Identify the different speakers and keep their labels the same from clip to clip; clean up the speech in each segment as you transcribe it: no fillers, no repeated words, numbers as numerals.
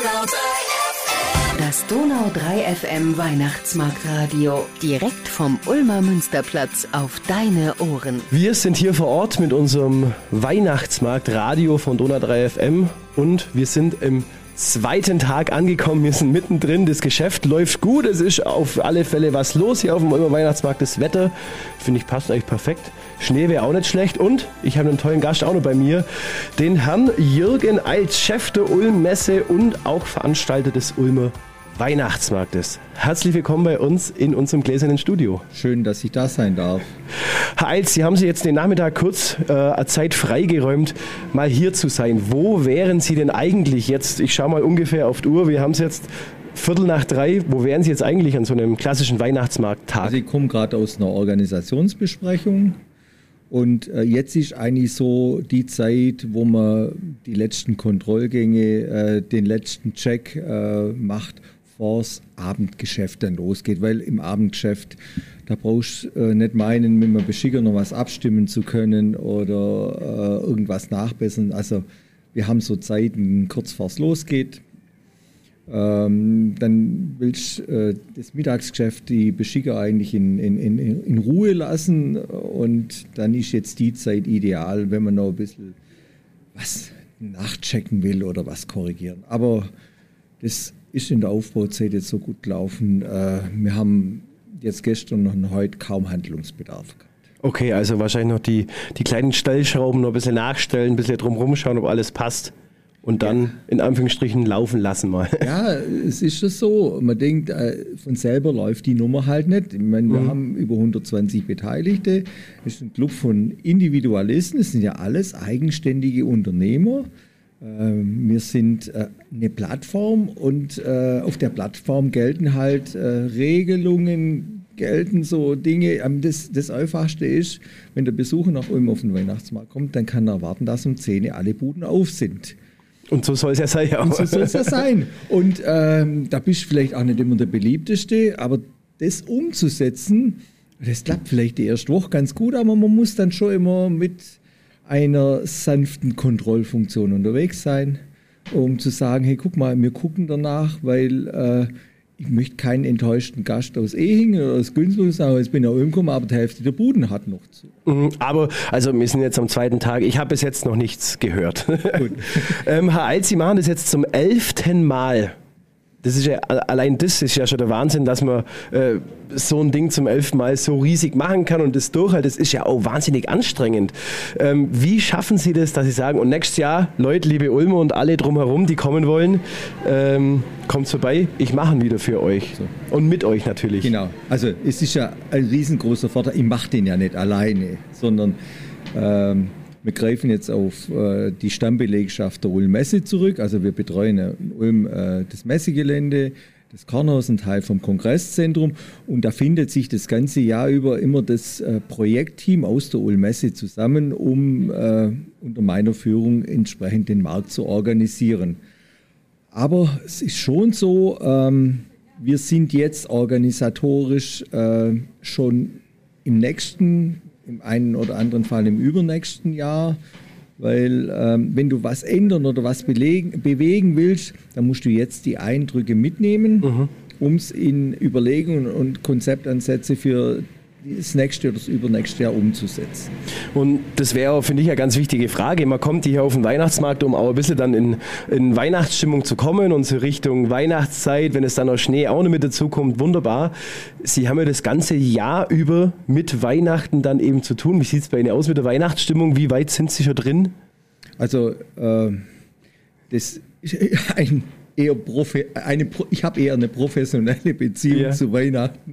Speaker 1: Das Donau 3 FM Weihnachtsmarktradio. Direkt vom Ulmer Münsterplatz auf deine Ohren.
Speaker 2: Wir sind hier vor Ort mit unserem Weihnachtsmarktradio von Donau 3 FM und wir sind im zweiten Tag angekommen. Wir sind mittendrin. Das Geschäft läuft gut. Es ist auf alle Fälle was los hier auf dem Ulmer Weihnachtsmarkt. Das Wetter, finde ich, passt eigentlich perfekt. Schnee wäre auch nicht schlecht. Und ich habe einen tollen Gast auch noch bei mir. Den Herrn Jürgen Eitz, Chef der Ulm-Messe und auch Veranstalter des Ulmer Weihnachtsmarktes. Herzlich willkommen bei uns in unserem gläsernen Studio.
Speaker 3: Schön, dass ich da sein darf.
Speaker 2: Herr Eitz, Sie haben sich jetzt den Nachmittag kurz Zeit freigeräumt, mal hier zu sein. Wo wären Sie denn eigentlich jetzt? Ich schaue mal ungefähr auf die Uhr. Wir haben es jetzt 2:45. Wo wären Sie jetzt eigentlich an so einem klassischen Weihnachtsmarkttag?
Speaker 3: Also ich komme gerade aus einer Organisationsbesprechung und jetzt ist eigentlich so die Zeit, wo man die letzten Kontrollgänge, den letzten Check macht, bevor das Abendgeschäft dann losgeht. Weil im Abendgeschäft, da brauchst du nicht meinen, mit einem Beschicker noch was abstimmen zu können oder irgendwas nachbessern. Also wir haben so Zeiten, kurz bevor es losgeht. Dann willst du das Mittagsgeschäft, die Beschicker eigentlich in Ruhe lassen. Und dann ist jetzt die Zeit ideal, wenn man noch ein bisschen was nachchecken will oder was korrigieren. Aber das ist in der Aufbauzeit jetzt so gut gelaufen. Wir haben jetzt gestern und heute kaum Handlungsbedarf gehabt.
Speaker 2: Okay, also wahrscheinlich noch die kleinen Stellschrauben noch ein bisschen nachstellen, ein bisschen drumherum schauen, ob alles passt. Und dann in Anführungsstrichen laufen lassen mal.
Speaker 3: Ja, es ist schon so. Man denkt, von selber läuft die Nummer halt nicht. Ich meine, wir haben über 120 Beteiligte. Es ist ein Club von Individualisten. Es sind ja alles eigenständige Unternehmer. Wir sind eine Plattform und auf der Plattform gelten halt Regelungen, gelten so Dinge. Das Einfachste ist, wenn der Besucher nach Ulm auf den Weihnachtsmarkt kommt, dann kann er erwarten, dass um 10 Uhr alle Buden auf sind.
Speaker 2: Und so soll es ja sein.
Speaker 3: Und so soll es ja sein. Und da bist du vielleicht auch nicht immer der Beliebteste, aber das umzusetzen, das klappt vielleicht die erste Woche ganz gut, aber man muss dann schon immer mit einer sanften Kontrollfunktion unterwegs sein, um zu sagen, hey, guck mal, wir gucken danach, weil ich möchte keinen enttäuschten Gast aus Ehingen oder aus Günzburg sagen, jetzt bin ich nach Ulm gekommen, aber die Hälfte der Buden hat noch zu.
Speaker 2: Aber, also wir sind jetzt am zweiten Tag, ich habe bis jetzt noch nichts gehört. Gut. Herr Eitz, Sie machen das jetzt zum 11. Mal. Das ist ja, allein das ist ja schon der Wahnsinn, dass man so ein Ding zum 11. Mal so riesig machen kann und das durchhält. Das ist ja auch wahnsinnig anstrengend. Wie schaffen Sie das, dass Sie sagen, und nächstes Jahr, Leute, liebe Ulmer und alle drumherum, die kommen wollen, kommt vorbei, ich mache ihn wieder für euch. So. Und mit euch natürlich.
Speaker 3: Genau, also es ist ja ein riesengroßer Vorteil. Ich mache den ja nicht alleine, sondern wir greifen jetzt auf die Stammbelegschaft der Ulm-Messe zurück. Also wir betreuen in Ulm das Messegelände, das Kornhaus, ein Teil vom Kongresszentrum. Und da findet sich das ganze Jahr über immer das Projektteam aus der Ulm-Messe zusammen, um unter meiner Führung entsprechend den Markt zu organisieren. Aber es ist schon so, wir sind jetzt organisatorisch schon im einen oder anderen Fall im übernächsten Jahr, weil wenn du was ändern oder was bewegen willst, dann musst du jetzt die Eindrücke mitnehmen, um es in Überlegungen und Konzeptansätze für das nächste oder das übernächste Jahr umzusetzen.
Speaker 2: Und das wäre auch, finde ich, eine ganz wichtige Frage. Man kommt hier auf den Weihnachtsmarkt, um auch ein bisschen dann in Weihnachtsstimmung zu kommen und so Richtung Weihnachtszeit, wenn es dann noch Schnee auch noch mit dazu kommt, wunderbar. Sie haben ja das ganze Jahr über mit Weihnachten dann eben zu tun. Wie sieht es bei Ihnen aus mit der Weihnachtsstimmung? Wie weit sind Sie schon drin?
Speaker 3: Also das ist ich habe eher eine professionelle Beziehung zu Weihnachten.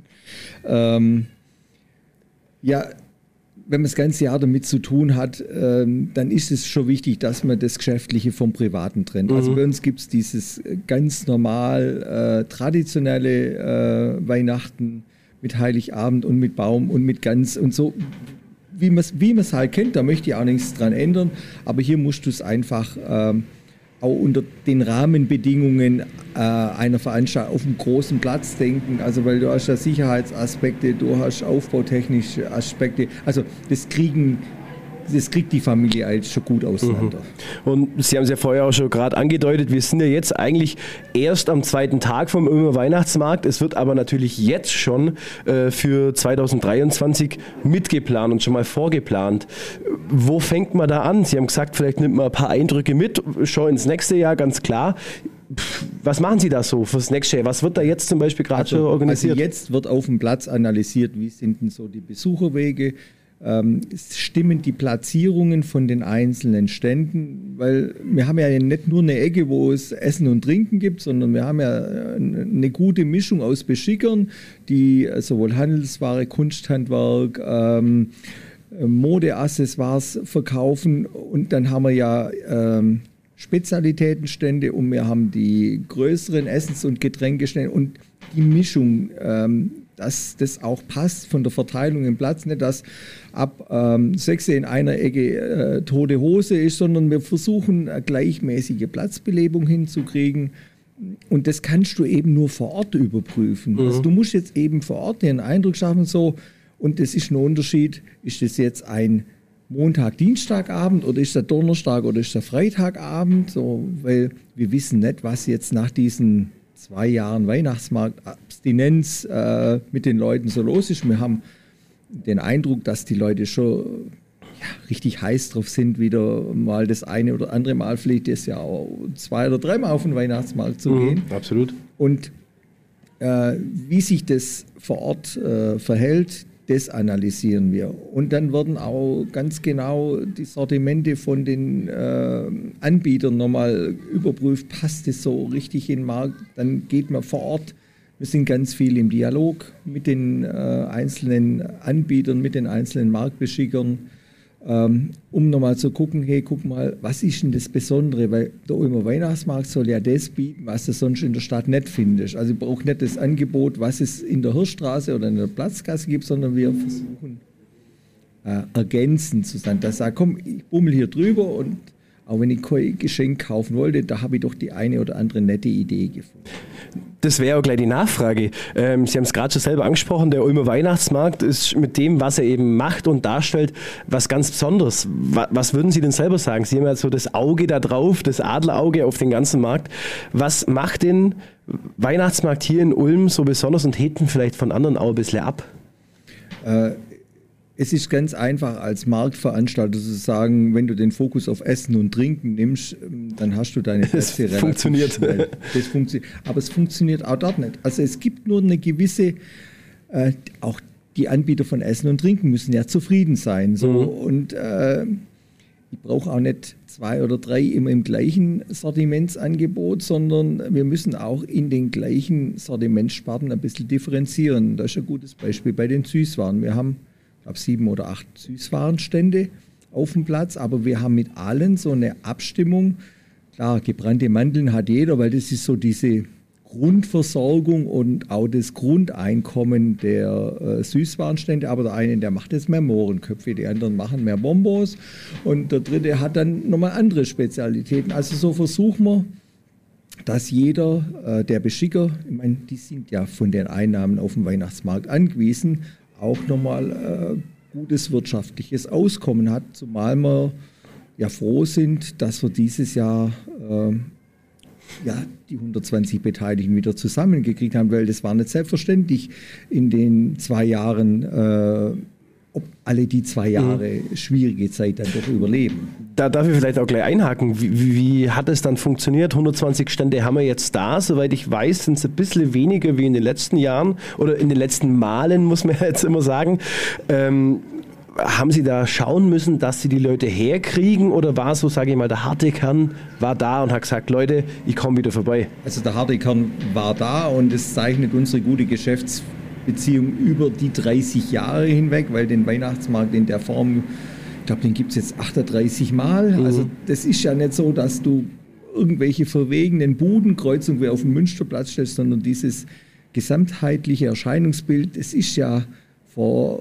Speaker 3: Ja, wenn man das ganze Jahr damit zu tun hat, dann ist es schon wichtig, dass man das Geschäftliche vom Privaten trennt. Also bei uns gibt es dieses ganz normal traditionelle Weihnachten mit Heiligabend und mit Baum und mit Gans und so, wie man es halt kennt. Da möchte ich auch nichts dran ändern, aber hier musst du es einfach auch unter den Rahmenbedingungen einer Veranstaltung auf einem großen Platz denken, also weil du hast ja Sicherheitsaspekte, du hast aufbautechnische Aspekte, also das kriegen das kriegt die Familie eigentlich schon gut auseinander.
Speaker 2: Und Sie haben es ja vorher auch schon gerade angedeutet, wir sind ja jetzt eigentlich erst am zweiten Tag vom Ulmer Weihnachtsmarkt. Es wird aber natürlich jetzt schon für 2023 mitgeplant und schon mal vorgeplant. Wo fängt man da an? Sie haben gesagt, vielleicht nimmt man ein paar Eindrücke mit, schon ins nächste Jahr, ganz klar. Was machen Sie da so fürs nächste Jahr? Was wird da jetzt zum Beispiel gerade schon organisiert?
Speaker 3: Also jetzt wird auf dem Platz analysiert, wie sind denn so die Besucherwege, stimmen die Platzierungen von den einzelnen Ständen, weil wir haben ja nicht nur eine Ecke, wo es Essen und Trinken gibt, sondern wir haben ja eine gute Mischung aus Beschickern, die sowohl Handelsware, Kunsthandwerk, Modeaccessoires verkaufen, und dann haben wir ja Spezialitätenstände und wir haben die größeren Essens- und Getränkestände und die Mischung, dass das auch passt von der Verteilung im Platz, nicht dass ab 6 in einer Ecke tote Hose ist, sondern wir versuchen eine gleichmäßige Platzbelebung hinzukriegen. Und das kannst du eben nur vor Ort überprüfen. Also du musst jetzt eben vor Ort den Eindruck schaffen, so, und das ist ein Unterschied, ist das jetzt ein Montag, Dienstagabend oder ist der Donnerstag oder ist der Freitagabend, so, weil wir wissen nicht, was jetzt nach diesen 2 Jahren Weihnachtsmarkt-Abstinenz mit den Leuten so los ist. Wir haben den Eindruck, dass die Leute schon richtig heiß drauf sind, wieder mal das eine oder andere Mal, vielleicht das ja auch 2 oder 3 Mal auf den Weihnachtsmarkt zu gehen.
Speaker 2: Absolut.
Speaker 3: Und wie sich das vor Ort verhält, das analysieren wir. Und dann werden auch ganz genau die Sortimente von den Anbietern nochmal überprüft, passt das so richtig in den Markt. Dann geht man vor Ort. Wir sind ganz viel im Dialog mit den einzelnen Anbietern, mit den einzelnen Marktbeschickern, um nochmal zu gucken, hey, guck mal, was ist denn das Besondere? Weil der Ulmer Weihnachtsmarkt soll ja das bieten, was du sonst in der Stadt nicht findest. Also ich brauche nicht das Angebot, was es in der Hirschstraße oder in der Platzgasse gibt, sondern wir versuchen ergänzend zu sein. Da sagt, komm, ich bummel hier drüber und auch wenn ich kein Geschenk kaufen wollte, da habe ich doch die eine oder andere nette Idee gefunden.
Speaker 2: Das wäre auch gleich die Nachfrage. Sie haben es gerade schon selber angesprochen, der Ulmer Weihnachtsmarkt ist mit dem, was er eben macht und darstellt, was ganz Besonderes. Was würden Sie denn selber sagen? Sie haben ja so das Auge da drauf, das Adlerauge auf den ganzen Markt. Was macht den Weihnachtsmarkt hier in Ulm so besonders und hebt ihn vielleicht von anderen auch ein bisschen ab?
Speaker 3: Es ist ganz einfach als Marktveranstalter zu sagen, wenn du den Fokus auf Essen und Trinken nimmst, dann hast du deine Plätze relativ schnell. Das funktioniert. Aber es funktioniert auch dort nicht. Also es gibt nur eine gewisse, auch die Anbieter von Essen und Trinken müssen ja zufrieden sein. So. Und ich brauche auch nicht 2 oder 3 immer im gleichen Sortimentsangebot, sondern wir müssen auch in den gleichen Sortimentssparten ein bisschen differenzieren. Das ist ein gutes Beispiel bei den Süßwaren. Wir haben, ich glaube, 7 oder 8 Süßwarenstände auf dem Platz, aber wir haben mit allen so eine Abstimmung. Klar, gebrannte Mandeln hat jeder, weil das ist so diese Grundversorgung und auch das Grundeinkommen der Süßwarenstände. Aber der eine, der macht jetzt mehr Mohrenköpfe, die anderen machen mehr Bonbons und der dritte hat dann nochmal andere Spezialitäten. Also so versuchen wir, dass jeder, der Beschicker, ich meine, die sind ja von den Einnahmen auf dem Weihnachtsmarkt angewiesen, auch nochmal gutes wirtschaftliches Auskommen hat, zumal wir ja froh sind, dass wir dieses Jahr die 120 Beteiligten wieder zusammengekriegt haben, weil das war nicht selbstverständlich in den 2 Jahren, ob alle die 2 Jahre schwierige Zeit dann doch überleben.
Speaker 2: Da darf ich vielleicht auch gleich einhaken. Wie hat es dann funktioniert? 120 Stände haben wir jetzt da. Soweit ich weiß, sind es ein bisschen weniger wie in den letzten Jahren oder in den letzten Malen, muss man jetzt immer sagen. Haben Sie da schauen müssen, dass Sie die Leute herkriegen oder war so, sage ich mal, der harte Kern war da und hat gesagt, Leute, ich komme wieder vorbei?
Speaker 3: Also der harte Kern war da und es zeichnet unsere gute Geschäftsbeziehung über die 30 Jahre hinweg, weil den Weihnachtsmarkt in der Form, ich glaube, den gibt es jetzt 38 Mal. Also das ist ja nicht so, dass du irgendwelche verwegenen Budenkreuzungen wie auf dem Münsterplatz stellst, sondern dieses gesamtheitliche Erscheinungsbild, das ist ja vor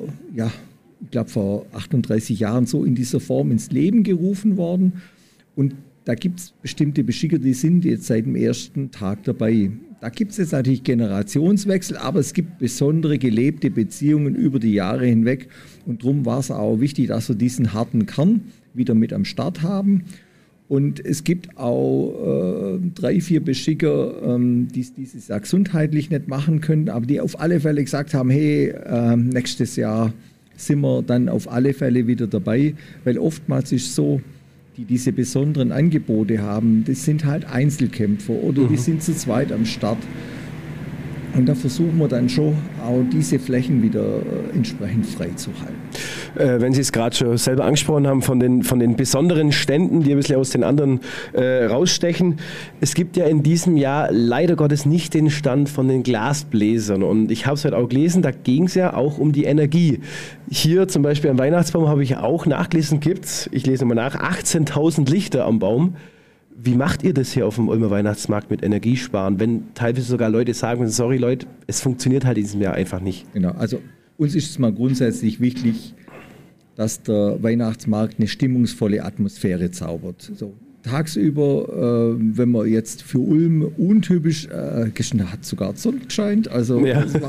Speaker 3: 38 Jahren so in dieser Form ins Leben gerufen worden. Und da gibt es bestimmte Beschicker, die sind jetzt seit dem ersten Tag dabei. Da gibt es jetzt natürlich Generationswechsel, aber es gibt besondere gelebte Beziehungen über die Jahre hinweg. Und darum war es auch wichtig, dass wir diesen harten Kern wieder mit am Start haben. Und es gibt auch 3, 4 Beschicker, die dieses Jahr gesundheitlich nicht machen können, aber die auf alle Fälle gesagt haben, hey, nächstes Jahr sind wir dann auf alle Fälle wieder dabei, weil oftmals ist es so, die diese besonderen Angebote haben, das sind halt Einzelkämpfer oder die sind zu zweit am Start. Und da versuchen wir dann schon auch diese Flächen wieder entsprechend freizuhalten.
Speaker 2: Wenn Sie es gerade schon selber angesprochen haben, von den besonderen Ständen, die ein bisschen aus den anderen rausstechen. Es gibt ja in diesem Jahr leider Gottes nicht den Stand von den Glasbläsern. Und ich habe es halt auch gelesen, da ging es ja auch um die Energie. Hier zum Beispiel am Weihnachtsbaum habe ich auch nachgelesen, ich lese mal nach, 18.000 Lichter am Baum. Wie macht ihr das hier auf dem Ulmer Weihnachtsmarkt mit Energiesparen, wenn teilweise sogar Leute sagen, sorry Leute, es funktioniert halt in diesem Jahr einfach nicht?
Speaker 3: Genau, also uns ist es mal grundsätzlich wichtig, dass der Weihnachtsmarkt eine stimmungsvolle Atmosphäre zaubert. So, tagsüber, wenn man jetzt für Ulm untypisch, gestern hat sogar die Sonne gescheint, also
Speaker 2: ja.
Speaker 3: Das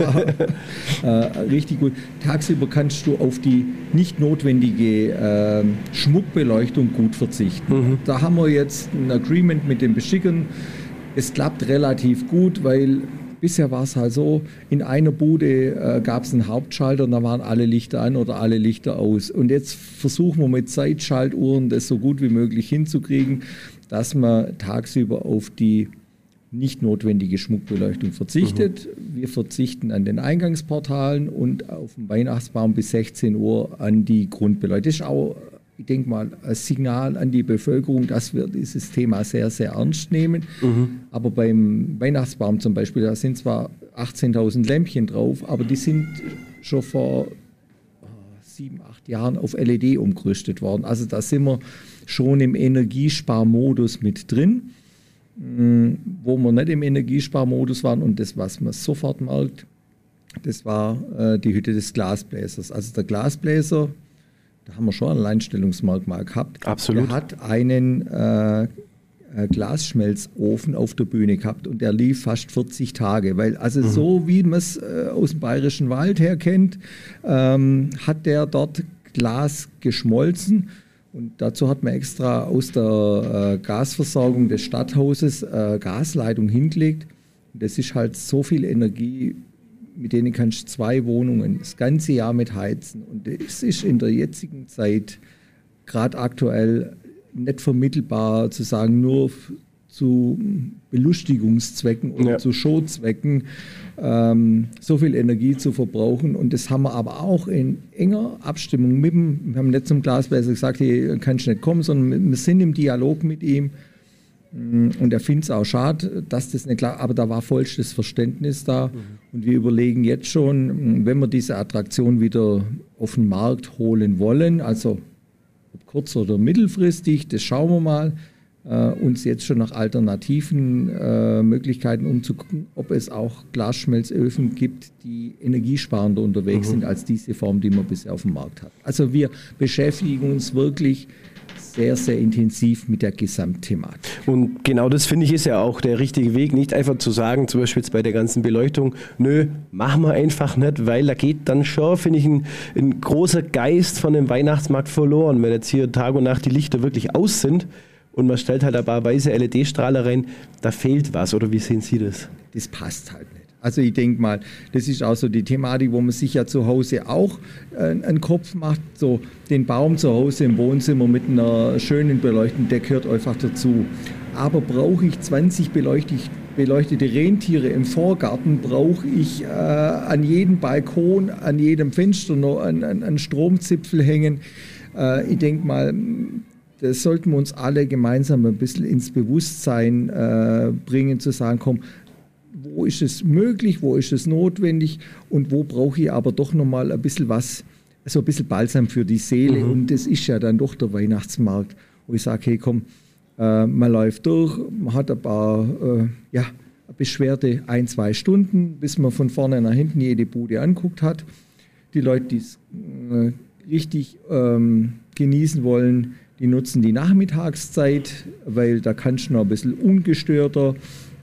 Speaker 3: war richtig gut. Tagsüber kannst du auf die nicht notwendige Schmuckbeleuchtung gut verzichten. Da haben wir jetzt ein Agreement mit den Beschickern. Es klappt relativ gut, weil bisher war es halt so, in einer Bude gab es einen Hauptschalter und da waren alle Lichter an oder alle Lichter aus. Und jetzt versuchen wir mit Zeitschaltuhren das so gut wie möglich hinzukriegen, dass man tagsüber auf die nicht notwendige Schmuckbeleuchtung verzichtet. Wir verzichten an den Eingangsportalen und auf dem Weihnachtsbaum bis 16 Uhr an die Grundbeleuchtung. Das ist auch, ich denke mal, ein Signal an die Bevölkerung, dass wir dieses Thema sehr, sehr ernst nehmen. Aber beim Weihnachtsbaum zum Beispiel, da sind zwar 18.000 Lämpchen drauf, aber die sind schon vor 7, 8 Jahren auf LED umgerüstet worden. Also da sind wir schon im Energiesparmodus mit drin. Wo wir nicht im Energiesparmodus waren und das, was man sofort merkt, das war die Hütte des Glasbläsers. Also der Glasbläser, da haben wir schon ein Alleinstellungsmerkmal gehabt.
Speaker 2: Absolut.
Speaker 3: Der hat einen Glasschmelzofen auf der Bühne gehabt und der lief fast 40 Tage. Weil also so wie man es aus dem Bayerischen Wald her kennt, hat der dort Glas geschmolzen. Und dazu hat man extra aus der Gasversorgung des Stadthauses Gasleitung hingelegt. Und das ist halt so viel Energie, mit denen kannst du 2 Wohnungen das ganze Jahr mit heizen. Und es ist in der jetzigen Zeit gerade aktuell nicht vermittelbar zu sagen, nur zu Belustigungszwecken oder zu Showzwecken so viel Energie zu verbrauchen. Und das haben wir aber auch in enger Abstimmung mit ihm. Wir haben nicht zum Glasbläser gesagt, hey, kannst du nicht kommen, sondern wir sind im Dialog mit ihm. Und er findet es auch schade, dass das nicht klar, aber da war vollstes Verständnis da. Und wir überlegen jetzt schon, wenn wir diese Attraktion wieder auf den Markt holen wollen, also ob kurz- oder mittelfristig, das schauen wir mal, uns jetzt schon nach alternativen Möglichkeiten umzugucken, ob es auch Glasschmelzöfen gibt, die energiesparender unterwegs sind als diese Form, die man bisher auf dem Markt hat. Also wir beschäftigen uns wirklich sehr, sehr intensiv mit der Gesamtthematik. Und
Speaker 2: genau das, finde ich, ist ja auch der richtige Weg, nicht einfach zu sagen, zum Beispiel jetzt bei der ganzen Beleuchtung, nö, machen wir einfach nicht, weil da geht dann schon, finde ich, ein großer Geist von dem Weihnachtsmarkt verloren, wenn jetzt hier Tag und Nacht die Lichter wirklich aus sind und man stellt halt ein paar weiße LED-Strahler rein, da fehlt was, oder wie sehen Sie das?
Speaker 3: Das passt halt nicht. Also ich denke mal, das ist auch so die Thematik, wo man sich ja zu Hause auch einen Kopf macht. So den Baum zu Hause im Wohnzimmer mit einer schönen Beleuchtung, der gehört einfach dazu. Aber brauche ich 20 beleuchtete Rentiere im Vorgarten? Brauche ich an jedem Balkon, an jedem Fenster noch einen Stromzipfel hängen? Ich denke mal, das sollten wir uns alle gemeinsam ein bisschen ins Bewusstsein bringen, zu sagen, komm, wo ist es möglich, wo ist es notwendig und wo brauche ich aber doch nochmal ein bisschen was, so ein bisschen Balsam für die Seele. Und das ist ja dann doch der Weihnachtsmarkt, wo ich sage, hey komm, man läuft durch, man hat ein paar beschwerte 1-2 Stunden, bis man von vorne nach hinten jede Bude anguckt hat. Die Leute, die es richtig genießen wollen, die nutzen die Nachmittagszeit, weil da kannst du noch ein bisschen ungestörter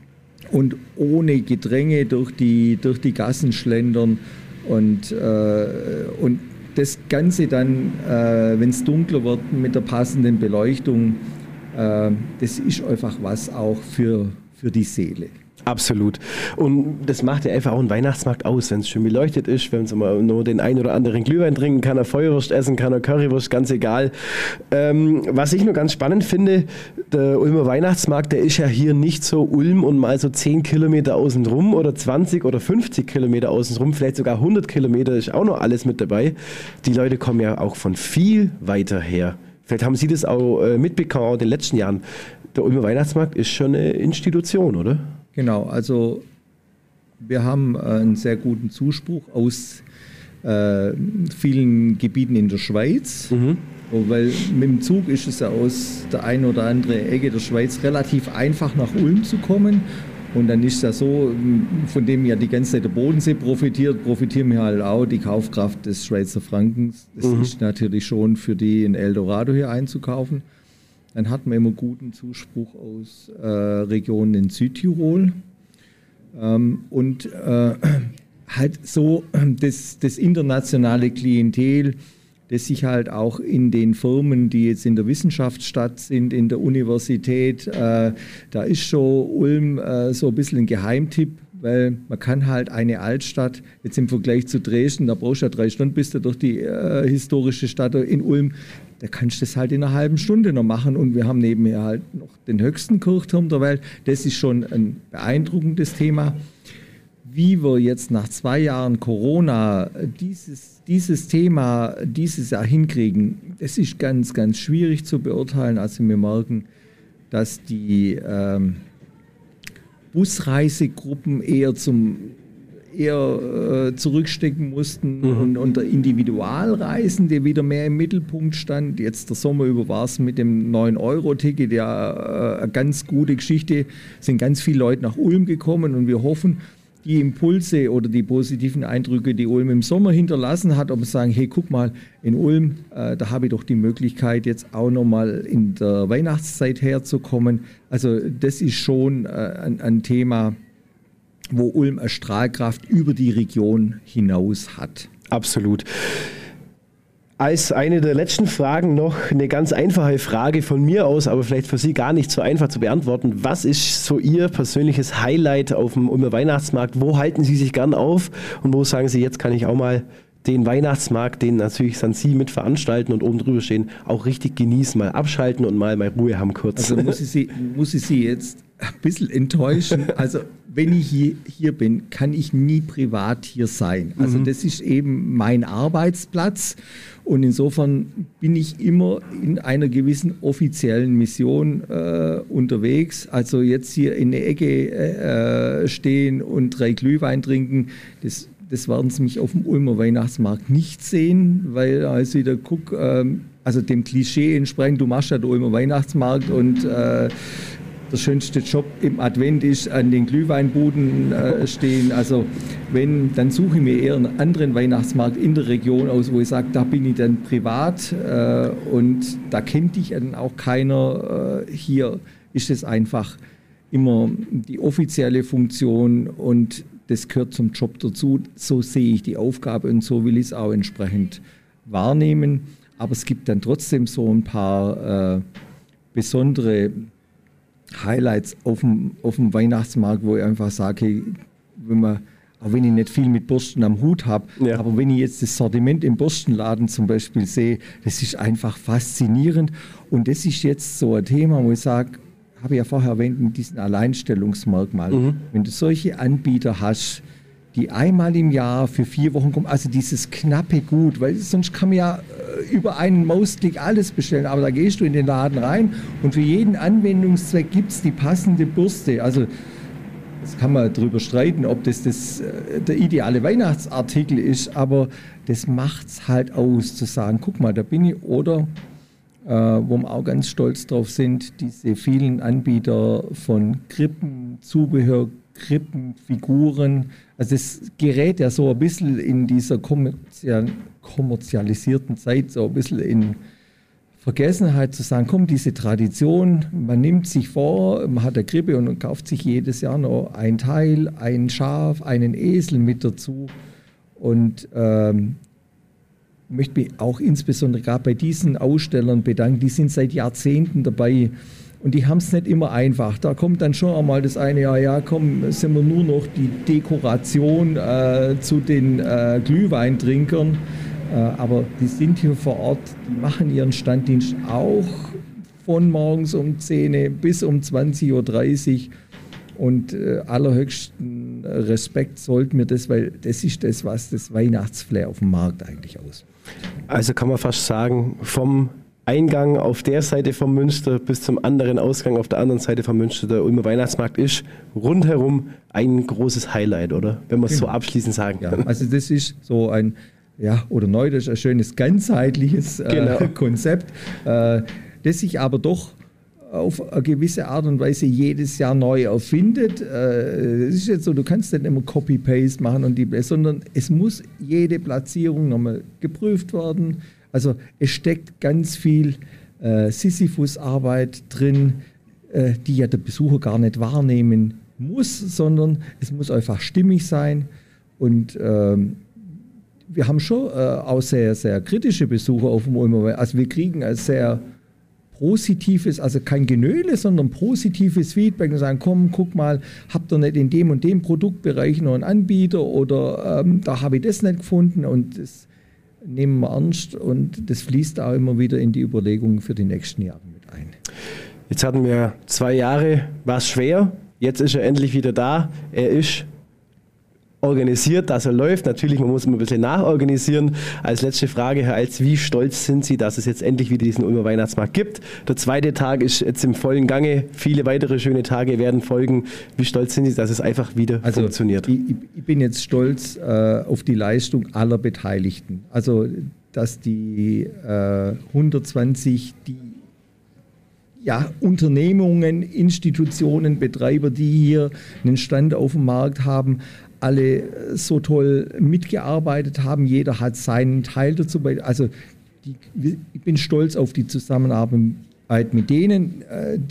Speaker 3: und ohne Gedränge durch die Gassen schlendern und das Ganze dann, wenn es dunkler wird, mit der passenden Beleuchtung, das ist einfach was auch für die Seele.
Speaker 2: Absolut. Und das macht ja einfach auch einen Weihnachtsmarkt aus, wenn es schön beleuchtet ist, wenn man nur den einen oder anderen Glühwein trinken kann, eine Feuerwurst essen kann, eine Currywurst, ganz egal. Was ich nur ganz spannend finde, der Ulmer Weihnachtsmarkt, der ist ja hier nicht so Ulm und mal so 10 Kilometer außen rum oder 20 oder 50 Kilometer außen rum, vielleicht sogar 100 Kilometer ist auch noch alles mit dabei. Die Leute kommen ja auch von viel weiter her. Vielleicht haben Sie das auch mitbekommen, auch in den letzten Jahren. Der Ulmer Weihnachtsmarkt ist schon eine Institution, oder?
Speaker 3: Genau, also wir haben einen sehr guten Zuspruch aus vielen Gebieten in der Schweiz, weil mit dem Zug ist es ja aus der einen oder anderen Ecke der Schweiz relativ einfach nach Ulm zu kommen. Und dann ist es ja so, von dem ja die ganze Zeit der Bodensee profitieren wir halt auch die Kaufkraft des Schweizer Frankens. Das ist natürlich schon für die in Eldorado hier einzukaufen. Dann hatten wir immer guten Zuspruch aus Regionen in Südtirol und halt so das internationale Klientel, das sich halt auch in den Firmen, die jetzt in der Wissenschaftsstadt sind, in der Universität, da ist schon Ulm so ein bisschen ein Geheimtipp, weil man kann halt eine Altstadt, jetzt im Vergleich zu Dresden, da brauchst du ja 3 Stunden, bis du durch die historische Stadt in Ulm, da kannst du das halt in einer halben Stunde noch machen und wir haben nebenher halt noch den höchsten Kirchturm der Welt. Das ist schon ein beeindruckendes Thema. Wie wir jetzt nach 2 Jahren Corona dieses Thema dieses Jahr hinkriegen, das ist ganz, ganz schwierig zu beurteilen. Also wir merken, dass die Busreisegruppen eher zurückstecken mussten und der Individualreisende wieder mehr im Mittelpunkt stand. Jetzt der Sommer über war es mit dem 9-Euro-Ticket ja eine ganz gute Geschichte. Sind ganz viele Leute nach Ulm gekommen und wir hoffen, die Impulse oder die positiven Eindrücke, die Ulm im Sommer hinterlassen hat, ob wir sagen, hey, guck mal, in Ulm, da habe ich doch die Möglichkeit, jetzt auch nochmal in der Weihnachtszeit herzukommen. Also das ist schon ein Thema, wo Ulm eine Strahlkraft über die Region hinaus hat.
Speaker 2: Absolut. Als eine der letzten Fragen noch eine ganz einfache Frage von mir aus, aber vielleicht für Sie gar nicht so einfach zu beantworten. Was ist so Ihr persönliches Highlight auf dem Ulmer Weihnachtsmarkt? Wo halten Sie sich gern auf und wo sagen Sie, jetzt kann ich auch mal den Weihnachtsmarkt, den natürlich dann Sie mit veranstalten und oben drüber stehen, auch richtig genießen, mal abschalten und mal Ruhe haben kurz?
Speaker 3: Also muss ich Sie jetzt ein bisschen enttäuschen. Also wenn ich hier bin, kann ich nie privat hier sein. Also das ist eben mein Arbeitsplatz und insofern bin ich immer in einer gewissen offiziellen Mission unterwegs. Also jetzt hier in der Ecke stehen und 3 Glühwein trinken, das werden Sie mich auf dem Ulmer Weihnachtsmarkt nicht sehen, weil als ich wieder gucke, also dem Klischee entsprechend, du machst ja den Ulmer Weihnachtsmarkt und der schönste Job im Advent ist an den Glühweinbuden stehen. Also wenn, dann suche ich mir eher einen anderen Weihnachtsmarkt in der Region aus, wo ich sage, da bin ich dann privat und da kennt dich dann auch keiner. Hier ist es einfach immer die offizielle Funktion und das gehört zum Job dazu. So sehe ich die Aufgabe und so will ich es auch entsprechend wahrnehmen. Aber es gibt dann trotzdem so ein paar besondere Highlights auf dem Weihnachtsmarkt, wo ich einfach sage, auch wenn ich nicht viel mit Bürsten am Hut habe, aber wenn ich jetzt das Sortiment im Bürstenladen zum Beispiel sehe, das ist einfach faszinierend. Und das ist jetzt so ein Thema, wo ich sage, habe ich ja vorher erwähnt, mit diesen Alleinstellungsmerkmalen. Wenn du solche Anbieter hast, die einmal im Jahr für 4 Wochen kommen, also dieses knappe Gut, weil sonst kann man ja über einen Mausklick alles bestellen, aber da gehst du in den Laden rein und für jeden Anwendungszweck gibt es die passende Bürste. Also das kann man darüber streiten, ob das der ideale Weihnachtsartikel ist, aber das macht es halt aus, zu sagen, guck mal, da bin ich, oder wo wir auch ganz stolz drauf sind, diese vielen Anbieter von Krippen, Zubehör, Krippenfiguren. Also es gerät ja so ein bisschen in dieser kommerzialisierten Zeit so ein bisschen in vergessen halt zu sagen, komm, diese Tradition, man nimmt sich vor, man hat eine Krippe und kauft sich jedes Jahr noch ein Teil, ein Schaf, einen Esel mit dazu. Und möchte mich auch insbesondere gerade bei diesen Ausstellern bedanken, die sind seit Jahrzehnten dabei und die haben es nicht immer einfach. Da kommt dann schon einmal das eine Jahr, ja komm, sind wir nur noch die Dekoration zu den Glühweintrinkern. Aber die sind hier vor Ort, die machen ihren Standdienst auch von morgens um 10 bis um 20.30 Uhr. Und allerhöchsten Respekt sollten wir das, weil das ist das, was das Weihnachtsflair auf dem Markt eigentlich ausmacht.
Speaker 2: Also kann man fast sagen, vom Eingang auf der Seite vom Münster bis zum anderen Ausgang auf der anderen Seite vom Münster, der Ulmer Weihnachtsmarkt ist rundherum ein großes Highlight, oder? Wenn man es so abschließend sagen kann.
Speaker 3: Ja, also das ist so ein, ja, oder neu, das ist ein schönes ganzheitliches Konzept, das sich aber doch auf eine gewisse Art und Weise jedes Jahr neu erfindet. Es ist jetzt so, du kannst nicht immer Copy-Paste machen sondern es muss jede Platzierung nochmal geprüft werden. Also es steckt ganz viel Sisyphus-Arbeit drin, die ja der Besucher gar nicht wahrnehmen muss, sondern es muss einfach stimmig sein. Und wir haben schon auch sehr, sehr kritische Besucher auf dem Ulmer. Also wir kriegen ein sehr positives, also kein Genöle, sondern positives Feedback und sagen, komm, guck mal, habt ihr nicht in dem und dem Produktbereich noch einen Anbieter oder da habe ich das nicht gefunden und das nehmen wir ernst und das fließt auch immer wieder in die Überlegungen für die nächsten Jahre mit ein.
Speaker 2: Jetzt hatten wir 2 Jahre, war es schwer, jetzt ist er endlich wieder da, er ist organisiert, dass er läuft. Natürlich, man muss immer ein bisschen nachorganisieren. Als letzte Frage, Herr Alz, wie stolz sind Sie, dass es jetzt endlich wieder diesen Ulmer Weihnachtsmarkt gibt? Der 2. Tag ist jetzt im vollen Gange. Viele weitere schöne Tage werden folgen. Wie stolz sind Sie, dass es einfach wieder funktioniert?
Speaker 3: Ich bin jetzt stolz auf die Leistung aller Beteiligten. Also, dass die 120, Unternehmungen, Institutionen, Betreiber, die hier einen Stand auf dem Markt haben, alle so toll mitgearbeitet haben. Jeder hat seinen Teil dazu. Also ich bin stolz auf die Zusammenarbeit mit denen.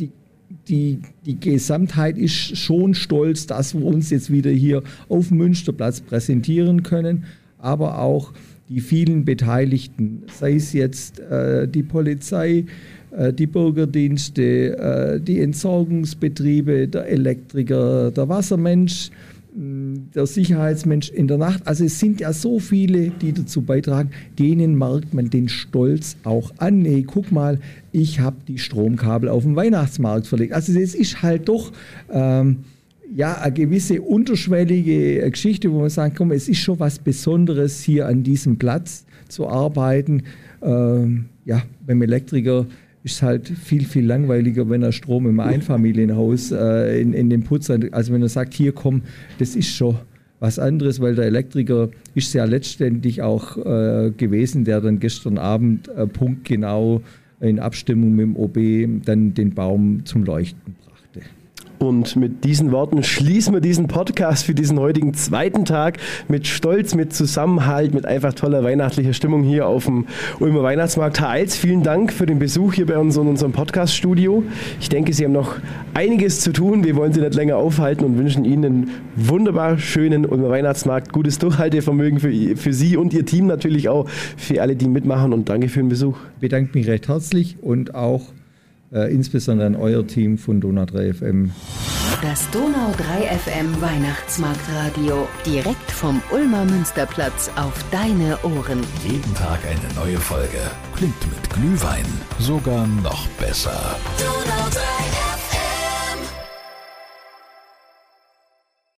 Speaker 3: Die Gesamtheit ist schon stolz, dass wir uns jetzt wieder hier auf dem Münsterplatz präsentieren können, aber auch die vielen Beteiligten, sei es jetzt die Polizei, die Bürgerdienste, die Entsorgungsbetriebe, der Elektriker, der Wassermensch, der Sicherheitsmensch in der Nacht. Also es sind ja so viele, die dazu beitragen, denen merkt man den Stolz auch an. Nee, guck mal, ich habe die Stromkabel auf dem Weihnachtsmarkt verlegt. Also das ist halt doch eine gewisse unterschwellige Geschichte, wo man sagt, komm, es ist schon was Besonderes, hier an diesem Platz zu arbeiten. Beim Elektriker ist es halt viel, viel langweiliger, wenn er Strom im Einfamilienhaus in den Putz hat. Also wenn er sagt, hier komm, das ist schon was anderes, weil der Elektriker ist ja letztendlich auch gewesen, der dann gestern Abend punktgenau in Abstimmung mit dem OB dann den Baum zum Leuchten brachte.
Speaker 2: Und mit diesen Worten schließen wir diesen Podcast für diesen heutigen 2. Tag mit Stolz, mit Zusammenhalt, mit einfach toller weihnachtlicher Stimmung hier auf dem Ulmer Weihnachtsmarkt. Herr Alz, vielen Dank für den Besuch hier bei uns in unserem Podcast-Studio. Ich denke, Sie haben noch einiges zu tun. Wir wollen Sie nicht länger aufhalten und wünschen Ihnen einen wunderbar schönen Ulmer Weihnachtsmarkt. Gutes Durchhaltevermögen für Sie und Ihr Team natürlich auch, für alle, die mitmachen, und danke für den Besuch.
Speaker 3: Ich bedanke mich recht herzlich und auch insbesondere an euer Team von Donau 3 FM.
Speaker 1: Das Donau 3 FM Weihnachtsmarktradio, direkt vom Ulmer Münsterplatz auf deine Ohren.
Speaker 4: Jeden Tag eine neue Folge. Klingt mit Glühwein sogar noch besser. Donau 3 FM.